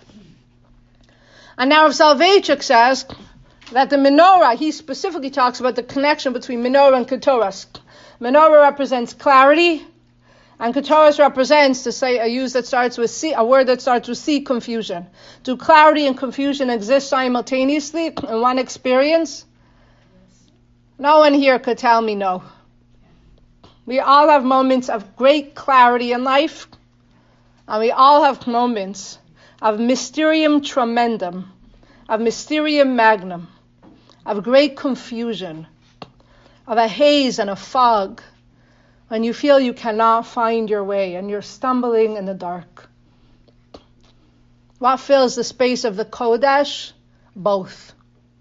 Speaker 1: And now Rav Soloveitchik says that the menorah, he specifically talks about the connection between menorah and ketoras. Menorah represents clarity, and ketoras represents, to say a use that starts with C, a word that starts with C, confusion. Do clarity and confusion exist simultaneously in one experience? No one here could tell me no. We all have moments of great clarity in life, and we all have moments of mysterium tremendum, of mysterium magnum, of great confusion, of a haze and a fog, when you feel you cannot find your way and you're stumbling in the dark. What fills the space of the Kodesh? Both.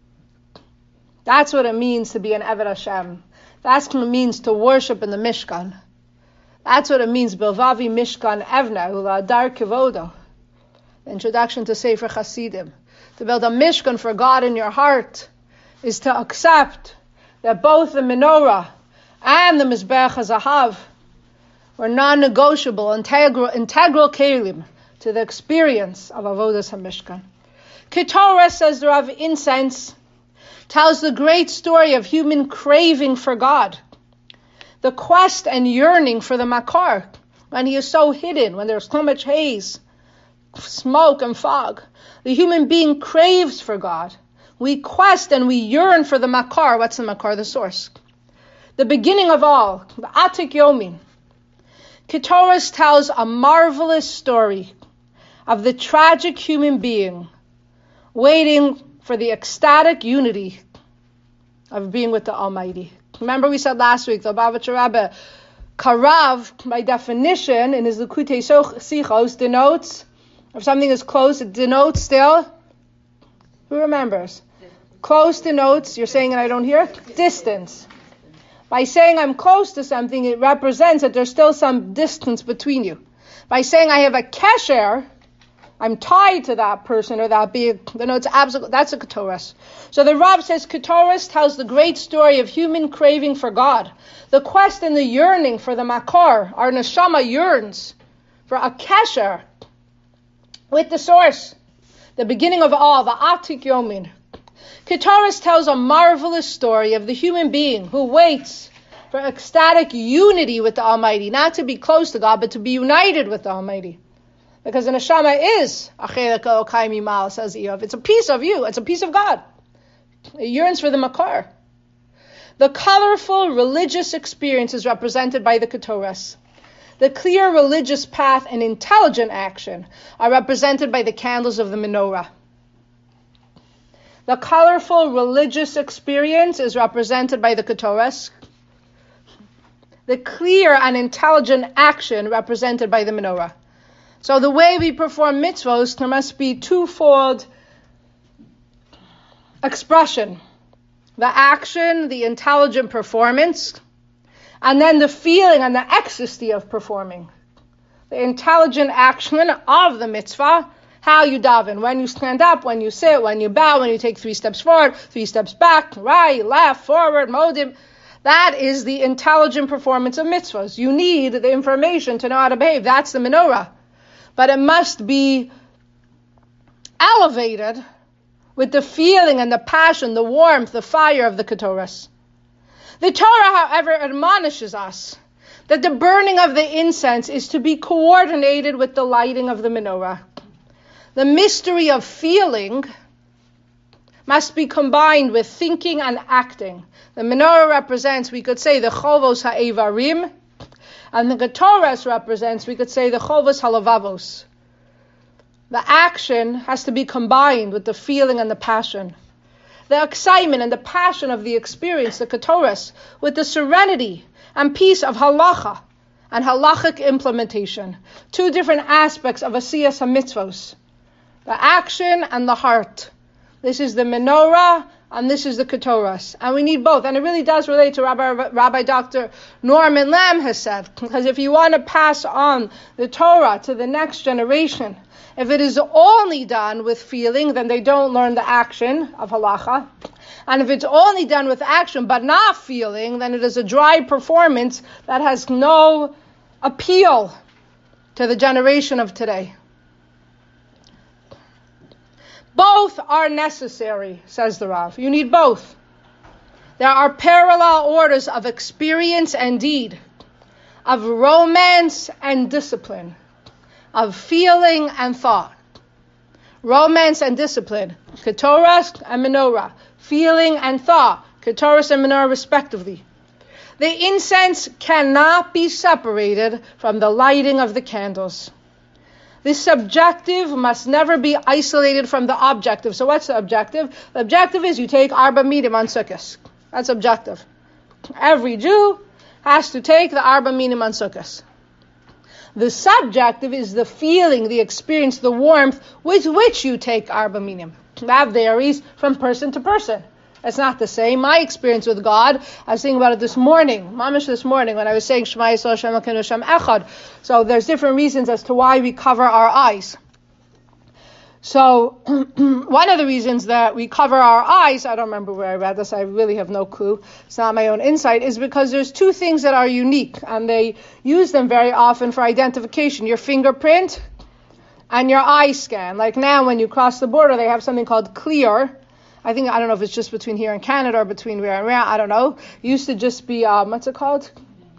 Speaker 1: That's what it means to be an Eved Hashem. That's what it means to worship in the Mishkan. That's what it means, Bilvavi Mishkan Evna, Uladar Kivodo. The introduction to Sefer Hasidim. To build a Mishkan for God in your heart is to accept that both the menorah and the Mizbeach HaZahav were non-negotiable, integral, integral kelim to the experience of Avodas HaMishkan. Ketoras, says the Rav, incense tells the great story of human craving for God, the quest and yearning for the Makar, when he is so hidden, when there's so much haze, smoke and fog. The human being craves for God. We quest and we yearn for the Makar. What's the Makar? The source. The beginning of all, the Atik Yomin. Ketoras tells a marvelous story of the tragic human being waiting for the ecstatic unity of being with the Almighty. Remember we said last week, the Lubavitcher Rebbe, Karav, by definition, in his Likutei Sichos, denotes, if something is close, it denotes still, who remembers? Close denotes, you're saying and I don't hear? Distance. By saying I'm close to something, it represents that there's still some distance between you. By saying I have a kesher, I'm tied to that person or that being, denotes absolute, that's a ketoras. So the Rav says ketoras tells the great story of human craving for God. The quest and the yearning for the makar, our neshama yearns for a kesher with the source, the beginning of all, the Atik Yomin. Ketoras tells a marvelous story of the human being who waits for ecstatic unity with the Almighty, not to be close to God, but to be united with the Almighty. Because the neshama is Achelek Elokai Mimal, says Eov. It's a piece of you. It's a piece of God. It yearns for the makar. The colorful religious experience is represented by the Ketoras. The clear religious path and intelligent action are represented by the candles of the menorah. The colorful religious experience is represented by the Ketoras. The clear and intelligent action represented by the menorah. So the way we perform mitzvos, there must be twofold expression. The action, the intelligent performance, and then the feeling and the ecstasy of performing. The intelligent action of the mitzvah, how you daven, when you stand up, when you sit, when you bow, when you take three steps forward, three steps back, right, left, forward, modim. That is the intelligent performance of mitzvahs. You need the information to know how to behave. That's the menorah. But it must be elevated with the feeling and the passion, the warmth, the fire of the Ketoras. The Torah, however, admonishes us that the burning of the incense is to be coordinated with the lighting of the menorah. The mystery of feeling must be combined with thinking and acting. The menorah represents, we could say, the chovos ha'evarim, and the Ketoras represents, we could say, the chovos halavavos. The action has to be combined with the feeling and the passion. The excitement and the passion of the experience, the Ketoras, with the serenity and peace of halacha and halachic implementation. Two different aspects of asiyas hamitzvos. The action and the heart. This is the menorah and this is the Ketoras. And we need both. And it really does relate to Rabbi, Rabbi Doctor Norman Lamb has said. Because if you want to pass on the Torah to the next generation, if it is only done with feeling, then they don't learn the action of halacha. And if it's only done with action but not feeling, then it is a dry performance that has no appeal to the generation of today. Both are necessary, says the Rav. You need both. There are parallel orders of experience and deed, of romance and discipline, of feeling and thought. Romance and discipline, Ketoras and menorah. Feeling and thought, Ketoras and menorah respectively. The incense cannot be separated from the lighting of the candles. The subjective must never be isolated from the objective. So what's the objective? The objective is you take Arba Minim on Sukkot. That's objective. Every Jew has to take the Arba Minim on Sukkot. The subjective is the feeling, the experience, the warmth with which you take Arba Minim. That varies from person to person. It's not the same. My experience with God, I was thinking about it this morning, mamish this morning, when I was saying Shema Yisrael Hashem Elokeinu Hashem Echad. So there's different reasons as to why we cover our eyes. So one of the reasons that we cover our eyes, I don't remember where I read this, I really have no clue, it's not my own insight, is because there's two things that are unique, and they use them very often for identification. Your fingerprint and your eye scan. Like now when you cross the border, they have something called Clear. I think, I don't know if it's just between here and Canada or between where and where, I don't know. It used to just be, um, what's it called?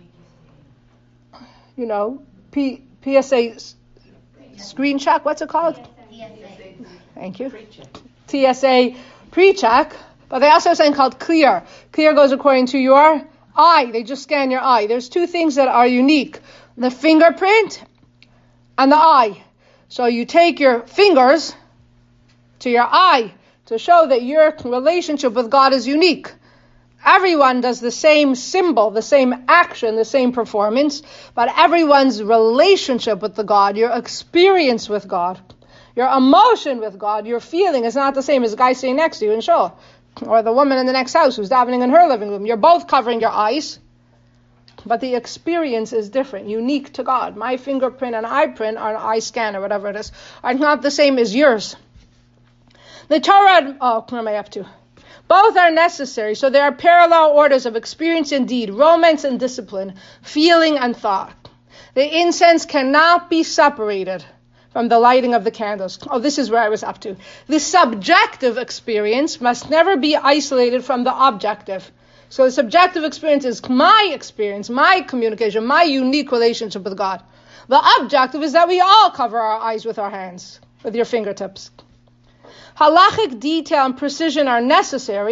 Speaker 1: You know, P, PSA screen check, what's it called? T S A. Thank you. Pre-check. T S A pre-check, but they also have something called Clear. Clear goes according to your eye. They just scan your eye. There's two things that are unique. The fingerprint and the eye. So you take your fingers to your eye to show that your relationship with God is unique. Everyone does the same symbol, the same action, the same performance, but everyone's relationship with the God, your experience with God, your emotion with God, your feeling is not the same as the guy sitting next to you in shul, or the woman in the next house who's davening in her living room. You're both covering your eyes, but the experience is different, unique to God. My fingerprint and eye print, or an eye scan, or whatever it is, are not the same as yours. The Torah, oh, what am I up to? Both are necessary, so there are parallel orders of experience and deed, romance and discipline, feeling and thought. The incense cannot be separated from the lighting of the candles. Oh, this is where I was up to. The subjective experience must never be isolated from the objective. So the subjective experience is my experience, my communication, my unique relationship with God. The objective is that we all cover our eyes with our hands, with your fingertips. Halachic detail and precision are necessary,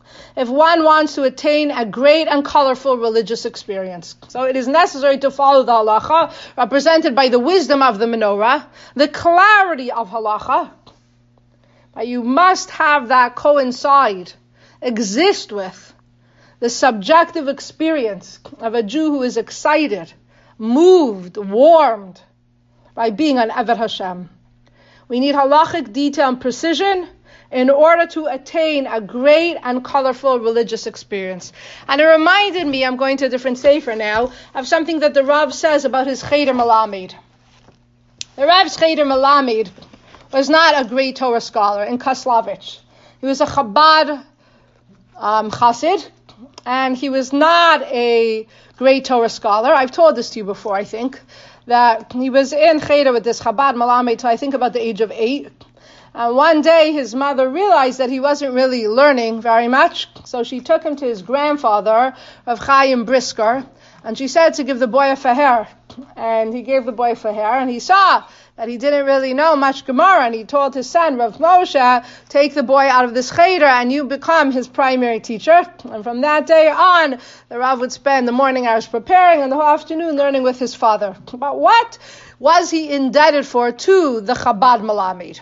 Speaker 1: if one wants to attain a great and colorful religious experience. So it is necessary to follow the halacha, represented by the wisdom of the menorah, the clarity of halacha. But you must have that coincide, exist with, the subjective experience of a Jew who is excited, moved, warmed by being an Eved Hashem. We need halachic detail and precision in order to attain a great and colorful religious experience. And it reminded me, I'm going to a different sefer now, of something that the Rav says about his Cheder Melamed. The Rav's Cheder Melamed was not a great Torah scholar in Kaslavich. He was a Chabad um, Chassid, and he was not a great Torah scholar. I've told this to you before, I think, that he was in Cheder with this Chabad Melamed till I think about the age of eight. And one day his mother realized that he wasn't really learning very much, so she took him to his grandfather, Rav Chaim Brisker, and she said to give the boy a faher. And he gave the boy a faher, and he saw that he didn't really know much Gemara, and he told his son, Rav Moshe, take the boy out of this Cheder and you become his primary teacher. And from that day on, the Rav would spend the morning hours preparing and the whole afternoon learning with his father. But what was he indebted for to the Chabad Melamed?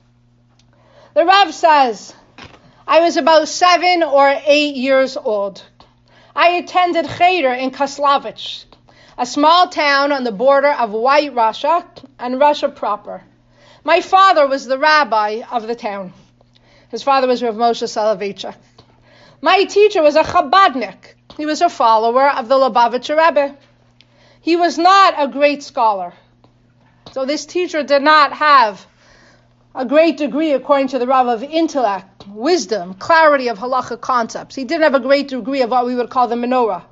Speaker 1: The Rav says, I was about seven or eight years old. I attended Cheder in Kaslavich, a small town on the border of White Russia and Russia proper. My father was the rabbi of the town. His father was Rav Moshe Soloveitchik. My teacher was a Chabadnik. He was a follower of the Lubavitcher Rebbe. He was not a great scholar. So this teacher did not have a great degree, according to the Rav, of intellect, wisdom, clarity of halacha concepts. He didn't have a great degree of what we would call the menorah.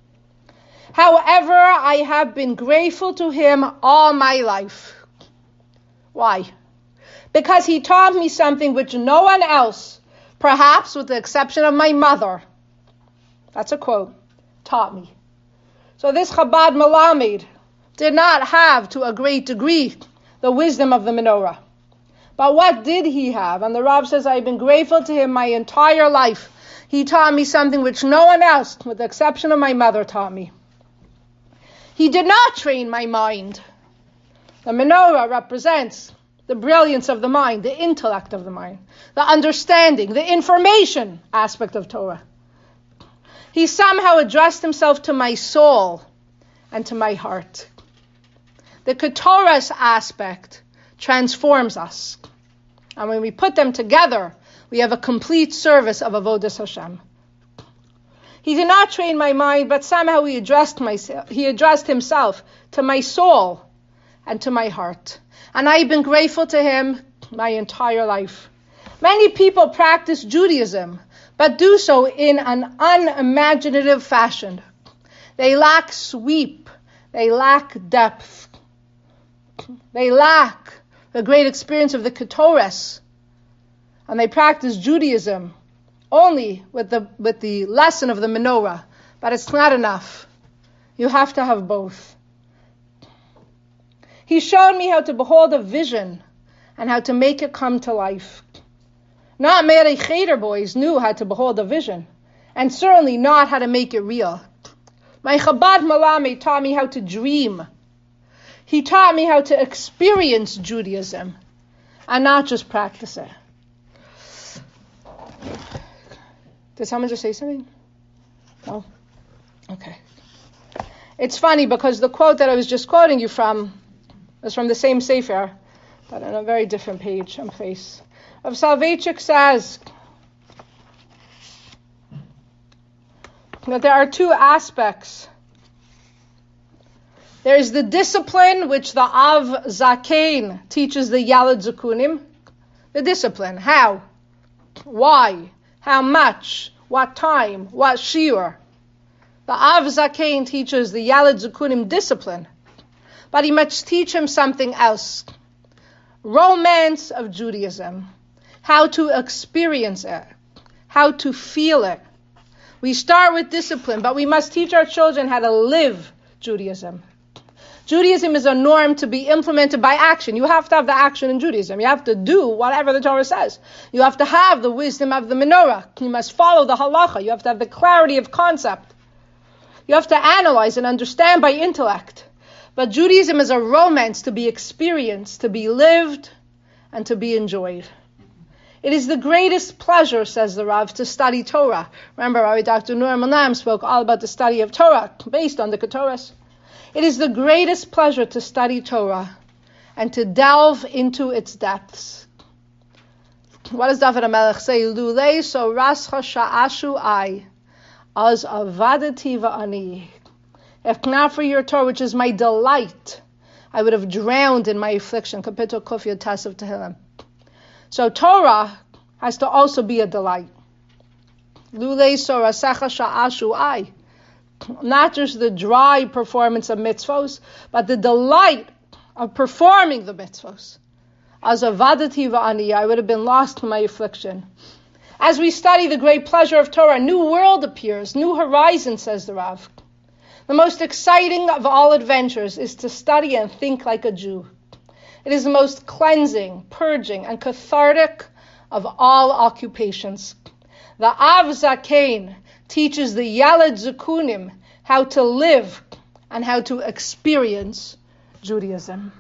Speaker 1: However, I have been grateful to him all my life. Why? Because he taught me something which no one else, perhaps with the exception of my mother, that's a quote, taught me. So this Chabad Melamed did not have, to a great degree, the wisdom of the menorah. But what did he have? And the Rav says, I've been grateful to him my entire life. He taught me something which no one else, with the exception of my mother, taught me. He did not train my mind. The menorah represents the brilliance of the mind, the intellect of the mind, the understanding, the information aspect of Torah. He somehow addressed himself to my soul and to my heart. The Ketoras aspect transforms us. And when we put them together, we have a complete service of Avodas Hashem. He did not train my mind, but somehow he addressed myself, he addressed himself to my soul and to my heart. And I've been grateful to him my entire life. Many people practice Judaism, but do so in an unimaginative fashion. They lack sweep. They lack depth. They lack the great experience of the Ketoras. And they practice Judaism only with the with the lesson of the menorah. But it's not enough. You have to have both. He showed me how to behold a vision and how to make it come to life. Not many Cheder boys knew how to behold a vision, and certainly not how to make it real. My Chabad Melamed taught me how to dream. He taught me how to experience Judaism and not just practice it. Did someone just say something? No? Okay. It's funny because the quote that I was just quoting you from is from the same sefer, but on a very different page and place. Of Soloveitchik says that there are two aspects. There is the discipline which the Av Zakein teaches the Yalad Zakunim. The discipline. How? Why? How much? What time? What shiur? The Av Zakein teaches the Yalad Zakunim discipline. But he must teach him something else. Romance of Judaism. How to experience it. How to feel it. We start with discipline, but we must teach our children how to live Judaism. Judaism is a norm to be implemented by action. You have to have the action in Judaism. You have to do whatever the Torah says. You have to have the wisdom of the menorah. You must follow the halacha. You have to have the clarity of concept. You have to analyze and understand by intellect. But Judaism is a romance to be experienced, to be lived, and to be enjoyed. It is the greatest pleasure, says the Rav, to study Torah. Remember, Rabbi Doctor Nur Manam spoke all about the study of Torah based on the Ketores. It is the greatest pleasure to study Torah and to delve into its depths. What does David HaMelech say? Lulei so rascha sha'ashu ai, az avadati va'ani. If not for your Torah, which is my delight, I would have drowned in my affliction. Kapitel Kuf Yud Tasav Tehillim. So Torah has to also be a delight. Lulei so rasecha sha'ashu ai. Not just the dry performance of mitzvos, but the delight of performing the mitzvos. As a vadati va'ani, I would have been lost in my affliction. As we study the great pleasure of Torah, a new world appears, new horizon, says the Rav. The most exciting of all adventures is to study and think like a Jew. It is the most cleansing, purging, and cathartic of all occupations. The Av Zakein teaches the Yaled Zukunim how to live and how to experience Judaism.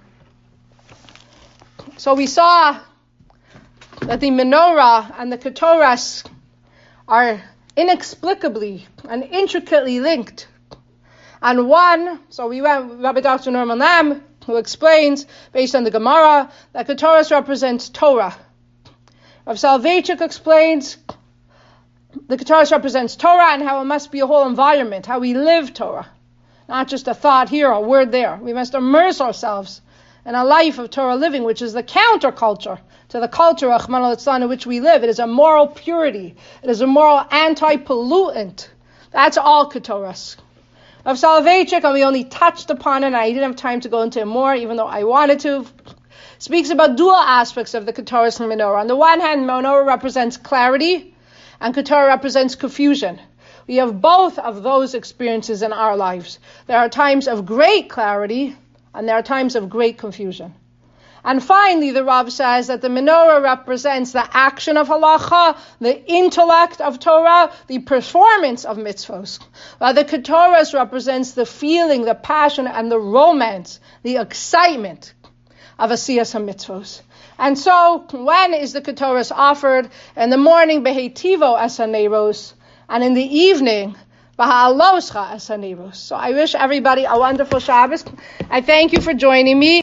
Speaker 1: So we saw that the menorah and the Ketores are inexplicably and intricately linked. And one, so we went, Rabbi Doctor Norman Lamb, who explains, based on the Gemara, that Ketores represents Torah. Rav Soloveitchik explains the Ketores represents Torah and how it must be a whole environment, how we live Torah. Not just a thought here, a word there. We must immerse ourselves in a life of Torah living, which is the counterculture to the culture, Rachmana litzlan, in which we live. It is a moral purity. It is a moral anti-pollutant. That's all Ketores. Rav Soloveitchik, and we only touched upon it, and I didn't have time to go into it more, even though I wanted to, speaks about dual aspects of the Ketores and menorah. On the one hand, menorah represents clarity, and Ketorah represents confusion. We have both of those experiences in our lives. There are times of great clarity, and there are times of great confusion. And finally, the Rav says that the menorah represents the action of halacha, the intellect of Torah, the performance of mitzvos. While the Ketores represents the feeling, the passion, and the romance, the excitement of asiyas ha-mitzvos. And so, when is the Ketores offered? In the morning, behetivo es haneros, and in the evening, baha'aloscha es haneros. So I wish everybody a wonderful Shabbos. I thank you for joining me.